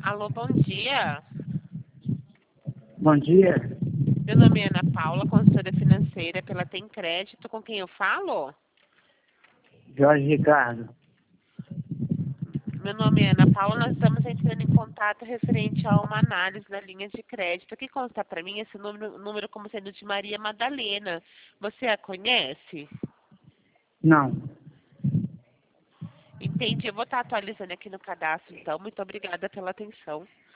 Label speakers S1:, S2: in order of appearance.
S1: Alô, bom dia.
S2: Bom dia,
S1: Meu nome é Ana Paula, consultora financeira pela Tem Crédito. Com quem eu falo?
S2: Jorge Ricardo.
S1: Meu nome é Ana Paula, nós estamos entrando em contato referente a uma análise da linha de crédito. Aqui consta para mim esse número como sendo de Maria Madalena. Você a conhece?
S2: Não,
S1: Entendi. Eu vou estar atualizando aqui no cadastro, então. Muito obrigada pela atenção.